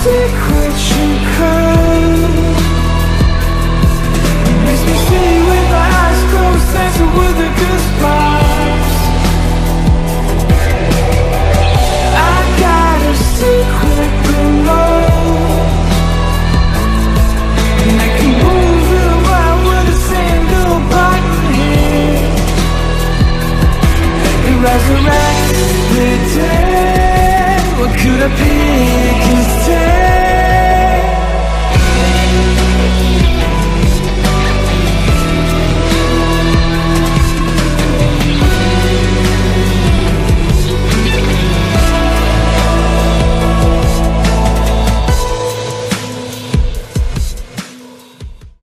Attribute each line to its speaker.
Speaker 1: secret you come. It makes me see with my eyes closed, dancing with the goosebumps. I got a secret below, and I can move it around with a single button here. It resurrects the dead. What could I be?